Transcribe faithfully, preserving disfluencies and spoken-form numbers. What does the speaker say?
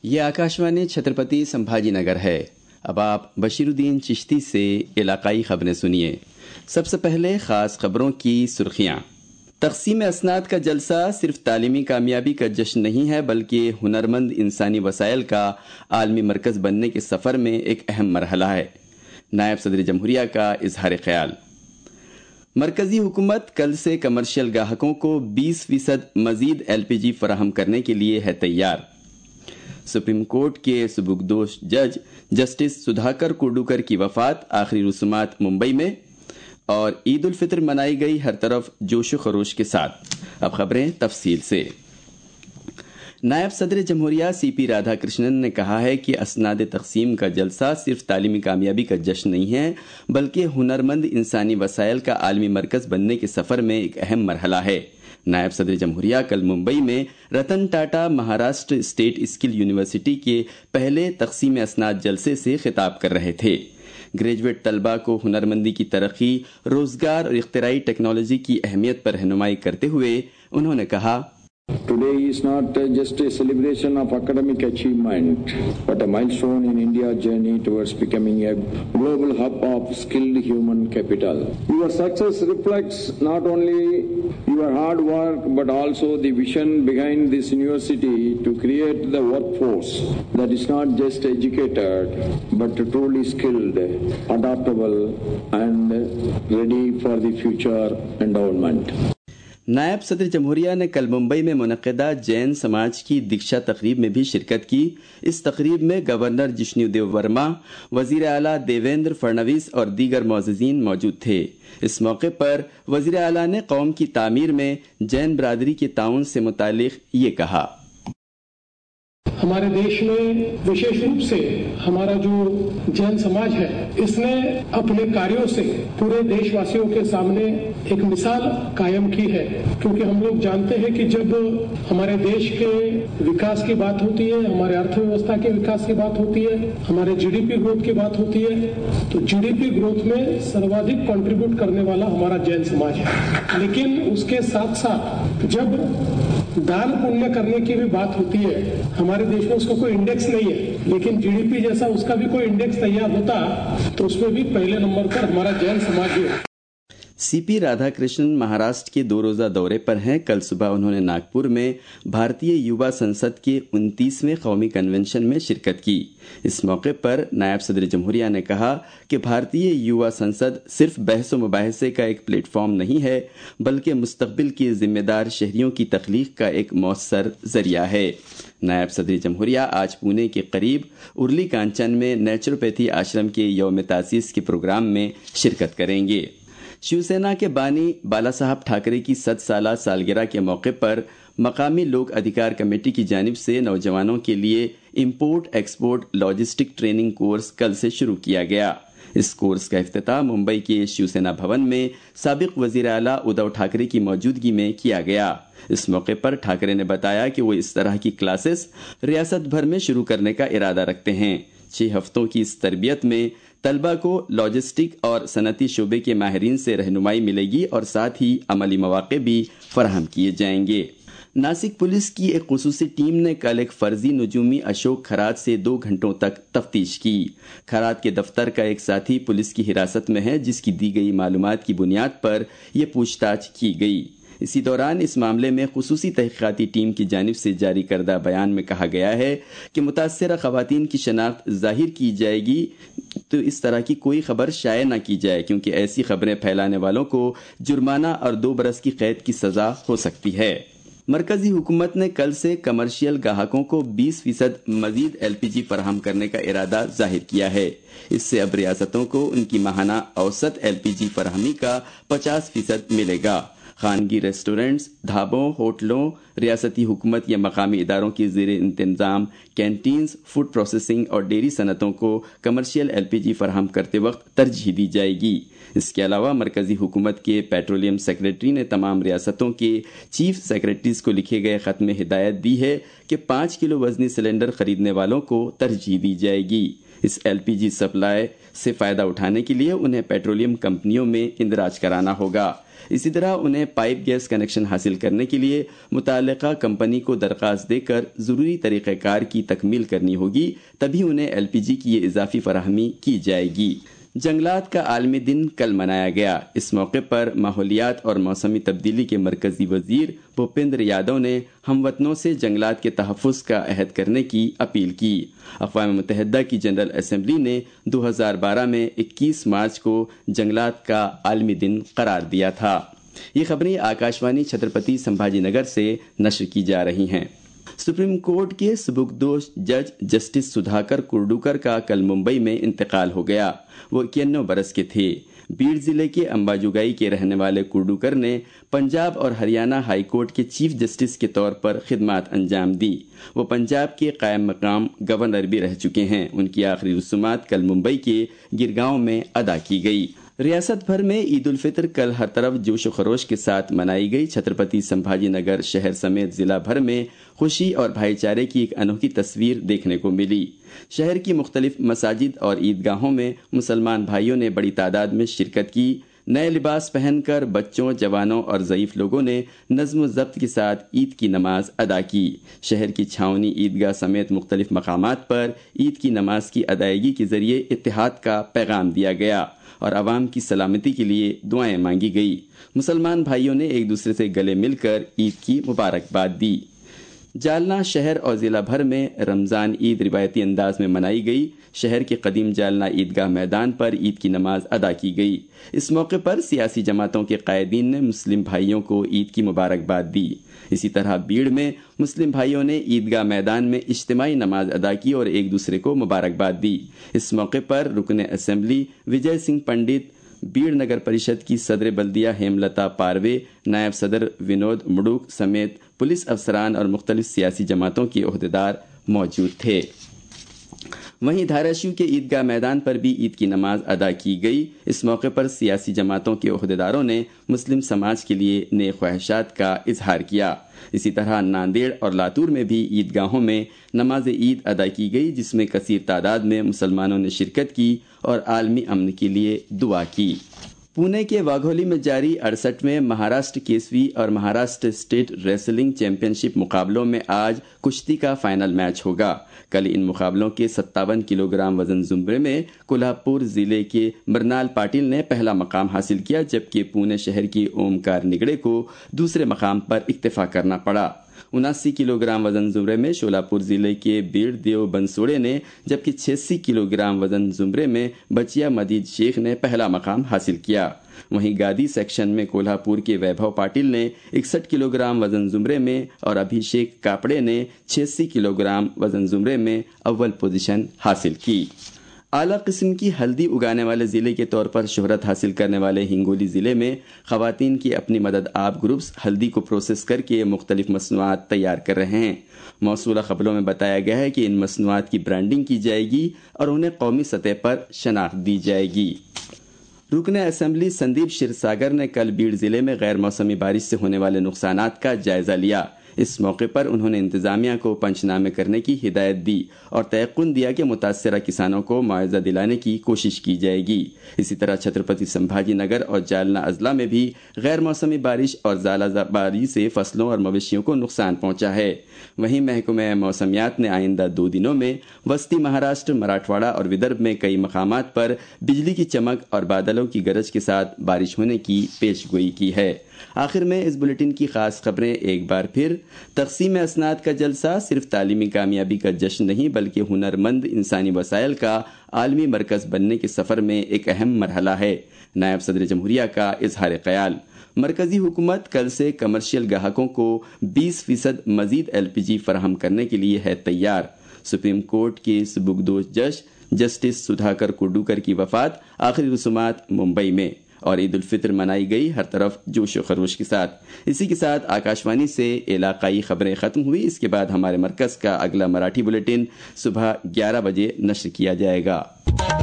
یہ آکاشوانی چھترپتی سمبھاجی نگر ہے۔ اب آپ بشیر الدین چشتی سے علاقائی خبریں سنیے۔ سب سے پہلے خاص خبروں کی سرخیاں۔ تقسیم اسناد کا جلسہ صرف تعلیمی کامیابی کا جشن نہیں ہے بلکہ ہنرمند انسانی وسائل کا عالمی مرکز بننے کے سفر میں ایک اہم مرحلہ ہے۔ نائب صدر جمہوریہ کا اظہار خیال۔ مرکزی حکومت کل سے کمرشل گاہکوں کو بیس فیصد مزید ایل پی جی فراہم کرنے کے لیے ہے تیار۔ سپریم کورٹ کے سبکدوش جج جسٹس سدھاکر کوڈوکر کی وفات، آخری رسومات ممبئی میں، اور عید الفطر منائی گئی ہر طرف جوش و خروش کے ساتھ۔ اب خبریں تفصیل سے۔ نائب صدر جمہوریہ سی پی رادھا کرشنن نے کہا ہے کہ اسناد تقسیم کا جلسہ صرف تعلیمی کامیابی کا جشن نہیں ہے بلکہ ہنرمند انسانی وسائل کا عالمی مرکز بننے کے سفر میں ایک اہم مرحلہ ہے۔ نائب صدر جمہوریہ کل ممبئی میں Ratan Tata Maharashtra state skill university کے پہلے تقسیم اسناد جلسے سے خطاب کر رہے تھے۔ گریجویٹ طلبہ کو ہنرمندی کی ترقی، روزگار اور اختراعی ٹیکنالوجی کی اہمیت پر رہنمائی کرتے ہوئے انہوں نے کہا، Today is not just a celebration of academic achievement, but a milestone in India's journey towards becoming a global hub of skilled human capital. Your success reflects not only your hard work, but also the vision behind this university to create the workforce that is not just educated, but truly skilled, adaptable, and ready for the future endowment. نائب صدر جمہوریہ نے کل ممبئی میں منعقدہ جین سماج کی دیکشا تقریب میں بھی شرکت کی۔ اس تقریب میں گورنر جشنو دیو ورما، وزیر اعلیٰ دیویندر فڑنویس اور دیگر معززین موجود تھے۔ اس موقع پر وزیر اعلیٰ نے قوم کی تعمیر میں جین برادری کے تعاون سے متعلق یہ کہا، ہمارے دیش میں وشیش روپ سے ہمارا جو جین سماج ہے اس نے اپنے کاریوں سے پورے دیش واسیوں کے سامنے ایک مثال قائم کی ہے، کیونکہ ہم لوگ جانتے ہیں کہ جب ہمارے دیش کے وکاس کی بات ہوتی ہے، ہمارے ارتھ ویوستھا کے وکاس کی بات ہوتی ہے، ہمارے جی ڈی پی گروتھ کی بات ہوتی ہے، تو جی ڈی پی گروتھ میں سروادھک کنٹریبیوٹ کرنے والا ہمارا جین سماج ہے۔ لیکن اس کے ساتھ ساتھ جب دان پنیہ کرنے کی بھی بات ہوتی ہے، ہمارے دیش میں اس کا کوئی انڈیکس نہیں ہے، لیکن جی ڈی پی جیسا اس کا بھی کوئی انڈیکس تیار ہوتا تو اس میں بھی پہلے نمبر پر ہمارا جین سماج ہے۔ سی پی رادھا کرشنن مہاراشٹر کے دو روزہ دورے پر ہیں۔ کل صبح انہوں نے ناگپور میں بھارتی یووا سنسد کے انتیسویں قومی کنونشن میں شرکت کی۔ اس موقع پر نائب صدر جمہوریہ نے کہا کہ بھارتی یووا سنسد صرف بحث و مباحثے کا ایک پلیٹ فارم نہیں ہے بلکہ مستقبل کے ذمہ دار شہریوں کی تخلیق کا ایک مؤثر ذریعہ ہے۔ نائب صدر جمہوریہ آج پونے کے قریب ارلی کانچن میں نیچروپیتھی آشرم کے یوم تاسیس کے پروگرام میں شرکت کریں گے۔ شیو سینا کے بانی بالا صاحب ٹھاکرے کی ست سالہ سالگرہ کے موقع پر مقامی لوک ادھیکار کمیٹی کی جانب سے نوجوانوں کے لیے import export logistic training course کل سے شروع کیا گیا۔ اس کورس کا افتتاح ممبئی کے شیو سینا بھون میں سابق وزیر اعلیٰ ادھو ٹھاکرے کی موجودگی میں کیا گیا۔ اس موقع پر ٹھاکرے نے بتایا کہ وہ اس طرح کی کلاسز ریاست بھر میں شروع کرنے کا ارادہ رکھتے ہیں۔ چھ ہفتوں کی اس تربیت میں طلبہ کو لاجسٹک اور صنعتی شعبے کے ماہرین سے رہنمائی ملے گی اور ساتھ ہی عملی مواقع بھی فراہم کیے جائیں گے۔ ناسک پولیس کی ایک خصوصی ٹیم نے کل ایک فرضی نجومی اشوک کھرات سے دو گھنٹوں تک تفتیش کی۔ کھرات کے دفتر کا ایک ساتھی پولیس کی حراست میں ہے جس کی دی گئی معلومات کی بنیاد پر یہ پوچھ تاچھ کی گئی۔ اسی دوران اس معاملے میں خصوصی تحقیقاتی ٹیم کی جانب سے جاری کردہ بیان میں کہا گیا ہے کہ متاثرہ خواتین کی شناخت ظاہر کی جائے گی تو اس طرح کی کوئی خبر شائع نہ کی جائے، کیونکہ ایسی خبریں پھیلانے والوں کو جرمانہ اور دو برس کی قید کی سزا ہو سکتی ہے۔ مرکزی حکومت نے کل سے کمرشل گاہکوں کو بیس فیصد مزید ایل پی جی فراہم کرنے کا ارادہ ظاہر کیا ہے۔ اس سے اب ریاستوں کو ان کی ماہانہ اوسط ایل پی جی فراہمی کا پچاس فیصد ملے گا۔ خانگی ریسٹورنٹس، ڈھابوں، ہوٹلوں، ریاستی حکومت یا مقامی اداروں کی زیر انتظام کینٹینز، فوڈ پروسیسنگ اور ڈیری صنعتوں کو کمرشل ایل پی جی فراہم کرتے وقت ترجیح دی جائے گی۔ اس کے علاوہ مرکزی حکومت کے پیٹرولیم سیکریٹری نے تمام ریاستوں کے چیف سیکریٹریز کو لکھے گئے خط میں ہدایت دی ہے کہ پانچ کلو وزنی سلنڈر خریدنے والوں کو ترجیح دی جائے گی۔ اس ایل پی جی سپلائی سے فائدہ اٹھانے کے لیے انہیں پیٹرولیم کمپنیوں میں اندراج کرانا ہوگا۔ اسی طرح انہیں پائپ گیس کنیکشن حاصل کرنے کے لیے متعلقہ کمپنی کو درخواست دے کر ضروری طریقہ کار کی تکمیل کرنی ہوگی، تبھی انہیں ایل پی جی کی یہ اضافی فراہمی کی جائے گی۔ جنگلات کا عالمی دن کل منایا گیا۔ اس موقع پر ماحولیات اور موسمی تبدیلی کے مرکزی وزیر بھوپیندر یادو نے ہم وطنوں سے جنگلات کے تحفظ کا عہد کرنے کی اپیل کی۔ اقوام متحدہ کی جنرل اسمبلی نے دو ہزار بارہ میں اکیس مارچ کو جنگلات کا عالمی دن قرار دیا تھا۔ یہ خبریں آکاشوانی چھترپتی سمبھاجی نگر سے نشر کی جا رہی ہیں۔ سپریم کورٹ کے سبکدوش جج جسٹس سدھاکر کرڈوکر کا کل ممبئی میں انتقال ہو گیا۔ وہ اکیانوے برس کے تھے۔ بیڑ ضلع کے امباجوگائی کے رہنے والے کرڈوکر نے پنجاب اور ہریانہ ہائی کورٹ کے چیف جسٹس کے طور پر خدمات انجام دی۔ وہ پنجاب کے قائم مقام گورنر بھی رہ چکے ہیں۔ ان کی آخری رسومات کل ممبئی کے گرگاؤں میں ادا کی گئی۔ ریاست بھر میں عید الفطر کل ہر طرف جوش و خروش کے ساتھ منائی گئی۔ چھترپتی سمبھاجی نگر شہر سمیت ضلع بھر میں خوشی اور بھائی چارے کی ایک انوکھی تصویر دیکھنے کو ملی۔ شہر کی مختلف مساجد اور عیدگاہوں میں مسلمان بھائیوں نے بڑی تعداد میں شرکت کی۔ نئے لباس پہن کر بچوں، جوانوں اور ضعیف لوگوں نے نظم و ضبط کے ساتھ عید کی نماز ادا کی۔ شہر کی چھاونی عیدگاہ سمیت مختلف مقامات پر عید کی نماز کی ادائیگی کے ذریعے اتحاد کا پیغام دیا گیا اور عوام کی سلامتی کے لیے دعائیں مانگی گئی۔ مسلمان بھائیوں نے ایک دوسرے سے گلے مل کر عید کی مبارکباد دی۔ جالنہ شہر اور ضلع بھر میں رمضان عید روایتی انداز میں منائی گئی۔ شہر کے قدیم جالنہ عیدگاہ میدان پر عید کی نماز ادا کی گئی۔ اس موقع پر سیاسی جماعتوں کے قائدین نے مسلم بھائیوں کو عید کی مبارکباد دی۔ اسی طرح بیڑ میں مسلم بھائیوں نے عیدگاہ میدان میں اجتماعی نماز ادا کی اور ایک دوسرے کو مبارکباد دی۔ اس موقع پر رکن اسمبلی وجے سنگھ پنڈت، بیڑ نگر پریشد کی صدر بلدیہ ہیملتا پاروے، نائب صدر ونود مڈوک سمیت پولیس افسران اور مختلف سیاسی جماعتوں کے عہدیدار موجود تھے۔ وہیں دھاراشیو کے عیدگاہ میدان پر بھی عید کی نماز ادا کی گئی۔ اس موقع پر سیاسی جماعتوں کے عہدیداروں نے مسلم سماج کے لیے نیک خواہشات کا اظہار کیا۔ اسی طرح ناندیڑ اور لاتور میں بھی عیدگاہوں میں نماز عید ادا کی گئی، جس میں کثیر تعداد میں مسلمانوں نے شرکت کی اور عالمی امن کے لیے دعا کی۔ پونے کے واگھولی میں جاری اڑسٹھویں مہاراشٹر کیسوی اور Maharashtra state wrestling championship مقابلوں میں آج کشتی کا فائنل میچ ہوگا۔ کل ان مقابلوں کے ستاون کلو گرام وزن زمرے میں کولہاپور ضلع کے مرنال پاٹل نے پہلا مقام حاصل کیا، جبکہ پونے شہر کی اومکار نگڑے کو دوسرے مقام پر اکتفا کرنا پڑا۔ اناسی کلو گرام وزن زمرے میں شولاپور ضلع کے بیڑ دیو بنسوڑے نے، جبکہ چھیاسی کلو گرام وزن زمرے میں بچیا مدید شیخ نے پہلا مقام حاصل کیا۔ وہیں گادی سیکشن میں کولہاپور کے ویبھو پاٹل نے اکسٹھ کلو گرام وزن زمرے میں اور ابھیشیک کاپڑے نے چھیاسی کلو گرام وزن زمرے میں اول پوزیشن حاصل کی۔ اعلیٰ قسم کی ہلدی اگانے والے ضلع کے طور پر شہرت حاصل کرنے والے ہنگولی ضلع میں خواتین کی اپنی مدد آپ گروپس ہلدی کو پروسیس کر کے مختلف مصنوعات تیار کر رہے ہیں۔ موصولہ خبروں میں بتایا گیا ہے کہ ان مصنوعات کی برانڈنگ کی جائے گی اور انہیں قومی سطح پر شناخت دی جائے گی۔ رکن اسمبلی سندیپ شیرساگر نے کل بیڑ ضلع میں غیر موسمی بارش سے ہونے والے نقصانات کا جائزہ لیا۔ اس موقع پر انہوں نے انتظامیہ کو پنچنامے کرنے کی ہدایت دی اور تیقن دیا کہ متاثرہ کسانوں کو معاوضہ دلانے کی کوشش کی جائے گی۔ اسی طرح چھترپتی سمبھاجی نگر اور جالنہ اضلاع میں بھی غیر موسمی بارش اور ژالہ باری سے فصلوں اور مویشیوں کو نقصان پہنچا ہے۔ وہیں محکمہ موسمیات نے آئندہ دو دنوں میں وسطی مہاراشٹر، مراٹھواڑہ اور ودربھ میں کئی مقامات پر بجلی کی چمک اور بادلوں کی گرج کے ساتھ بارش ہونے کی پیش گوئی کی ہے۔ آخر میں اس بلیٹن کی خاص خبریں ایک بار پھر۔ تقسیم اسناد کا جلسہ صرف تعلیمی کامیابی کا جشن نہیں بلکہ ہنرمند انسانی وسائل کا عالمی مرکز بننے کے سفر میں ایک اہم مرحلہ ہے۔ نائب صدر جمہوریہ کا اظہار خیال۔ مرکزی حکومت کل سے کمرشل گاہکوں کو بیس فیصد مزید ایل پی جی فراہم کرنے کے لیے ہے تیار۔ سپریم کورٹ کے سبکدوش جج جسٹس سدھاکر کرڈوکر کی وفات، آخری رسومات ممبئی میں، اور عید الفطر منائی گئی ہر طرف جوش و خروش کے ساتھ۔ اسی کے ساتھ آکاشوانی سے علاقائی خبریں ختم ہوئی۔ اس کے بعد ہمارے مرکز کا اگلا مراٹھی بلیٹن صبح گیارہ بجے نشر کیا جائے گا۔